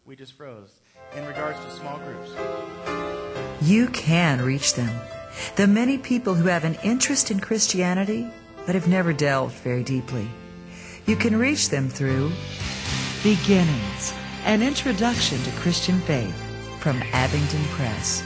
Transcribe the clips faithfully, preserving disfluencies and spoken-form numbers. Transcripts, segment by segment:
we just froze. In regards to small groups. You can reach them. The many people who have an interest in Christianity but have never delved very deeply. You can reach them through Beginnings, an introduction to Christian faith from Abingdon Press.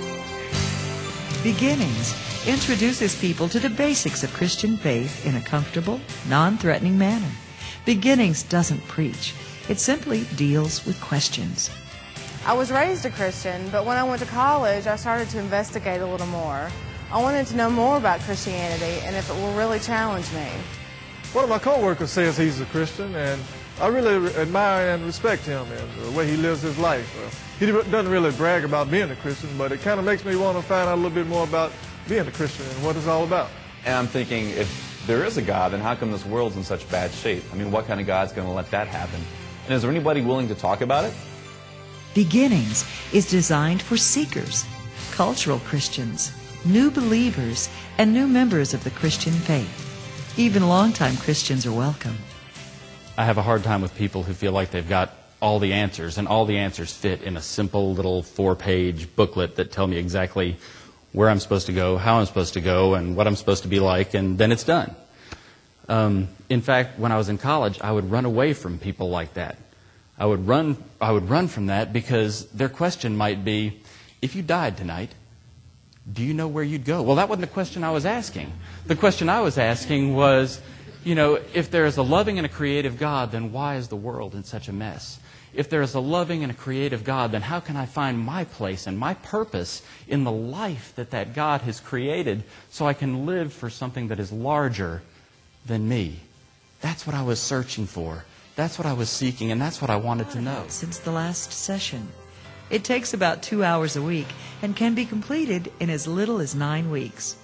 Beginnings introduces people to the basics of Christian faith in a comfortable, non-threatening manner. Beginnings doesn't preach. It simply deals with questions. I was raised a Christian, but when I went to college, I started to investigate a little more. I wanted to know more about Christianity and if it will really challenge me. One of my co-workers says he's a Christian, and I really admire and respect him and the way he lives his life. Uh, he doesn't really brag about being a Christian, but it kind of makes me want to find out a little bit more about being a Christian and what it's all about. And I'm thinking, if there is a God, then how come this world's in such bad shape? I mean, what kind of God's going to let that happen? And is there anybody willing to talk about it? Beginnings is designed for seekers, cultural Christians, new believers, and new members of the Christian faith. Even longtime Christians are welcome. I have a hard time with people who feel like they've got all the answers, and all the answers fit in a simple little four-page booklet that tell me exactly where I'm supposed to go, how I'm supposed to go, and what I'm supposed to be like, and then it's done. Um, in fact, when I was in college, I would run away from people like that. I would run I would run from that because their question might be, if you died tonight, do you know where you'd go? Well, that wasn't the question I was asking. The question I was asking was, you know, if there is a loving and a creative God, then why is the world in such a mess? If there is a loving and a creative God, then how can I find my place and my purpose in the life that that God has created so I can live for something that is larger than me? That's what I was searching for. That's what I was seeking, and that's what I wanted to know. Since the last session. It takes about two hours a week and can be completed in as little as nine weeks.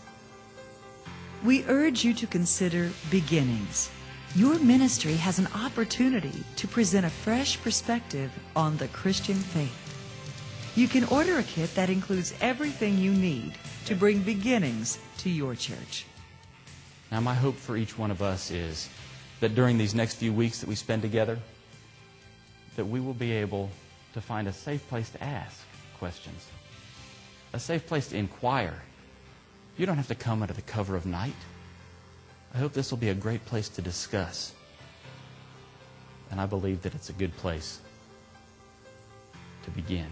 We urge you to consider Beginnings. Your ministry has an opportunity to present a fresh perspective on the Christian faith. You can order a kit that includes everything you need to bring Beginnings to your church. Now, my hope for each one of us is that during these next few weeks that we spend together, that we will be able to find a safe place to ask questions, a safe place to inquire. You don't have to come under the cover of night. I hope this will be a great place to discuss. And I believe that it's a good place to begin.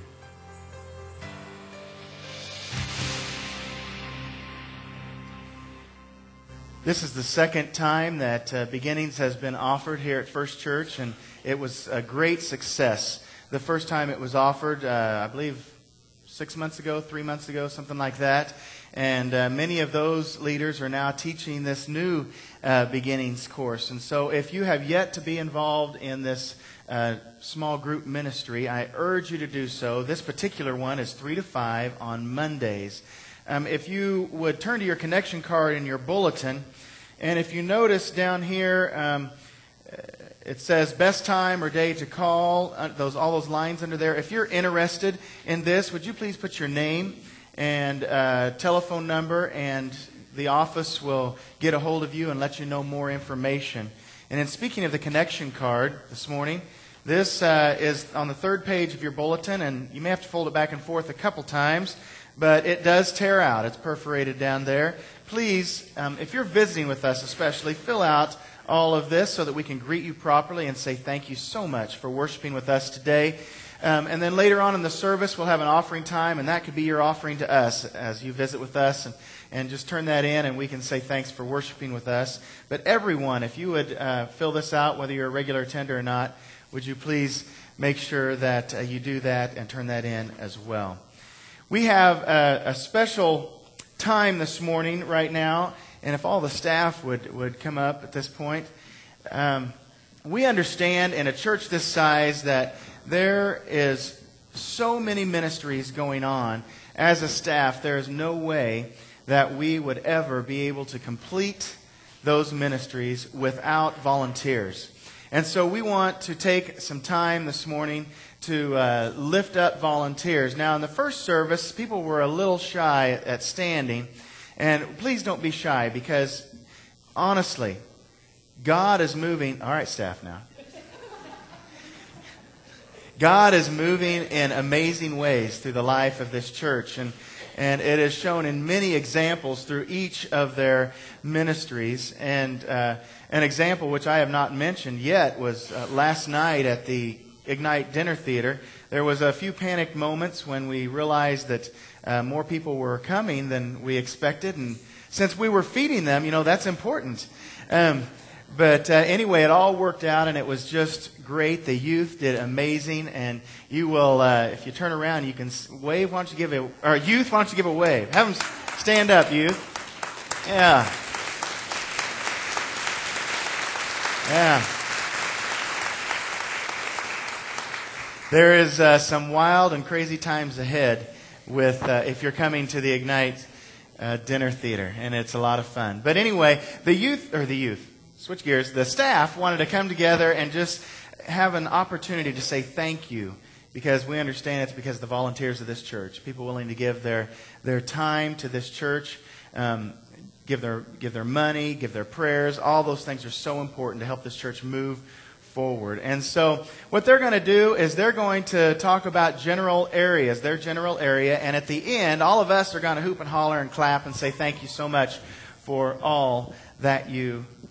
This is the second time that uh, Beginnings has been offered here at First Church, and it was a great success. The first time it was offered, uh, I believe, six months ago, three months ago, something like that. And uh, many of those leaders are now teaching this new uh, Beginnings course. And so if you have yet to be involved in this uh, small group ministry, I urge you to do so. This particular one is three to five on Mondays. Um, if you would turn to your connection card in your bulletin, and if you notice down here, um, it says best time or day to call, uh, those all those lines under there. If you're interested in this, would you please put your name and uh, telephone number, and the office will get a hold of you and let you know more information. And in speaking of the connection card this morning, this uh, is on the third page of your bulletin, and you may have to fold it back and forth a couple times, but it does tear out. It's perforated down there. Please, um, if you're visiting with us especially, fill out all of this so that we can greet you properly and say thank you so much for worshiping with us today. Um, and then later on in the service, we'll have an offering time, and that could be your offering to us as you visit with us. And, and just turn that in, and we can say thanks for worshiping with us. But everyone, if you would uh, fill this out, whether you're a regular attender or not, would you please make sure that uh, you do that and turn that in as well. We have a, a special time this morning right now, and if all the staff would, would come up at this point. Um, we understand in a church this size that there is so many ministries going on. As a staff, there is no way that we would ever be able to complete those ministries without volunteers. And so we want to take some time this morning to uh, lift up volunteers. Now, in the first service, people were a little shy at standing. And please don't be shy, because honestly, God is moving. All right, staff now. God is moving in amazing ways through the life of this church, and and it is shown in many examples through each of their ministries. And uh, an example which I have not mentioned yet was uh, last night at the Ignite Dinner Theater. There was a few panicked moments when we realized that uh, more people were coming than we expected, and since we were feeding them, you know, that's important. Um, But uh, anyway, it all worked out, and it was just great. The youth did amazing, and you will, uh, if you turn around, you can wave. Why don't you give a, or youth? Why don't you give a wave? Have them stand up, youth. Yeah, yeah. There is uh, some wild and crazy times ahead with uh, if you're coming to the Ignite uh, Dinner Theater, and it's a lot of fun. But anyway, the youth or the youth. Switch gears. The staff wanted to come together and just have an opportunity to say thank you, because we understand it's because of the volunteers of this church, people willing to give their their time to this church, um, give their give their money, give their prayers. All those things are so important to help this church move forward. And so what they're going to do is they're going to talk about general areas, their general area, and at the end, all of us are going to hoop and holler and clap and say thank you so much for all that you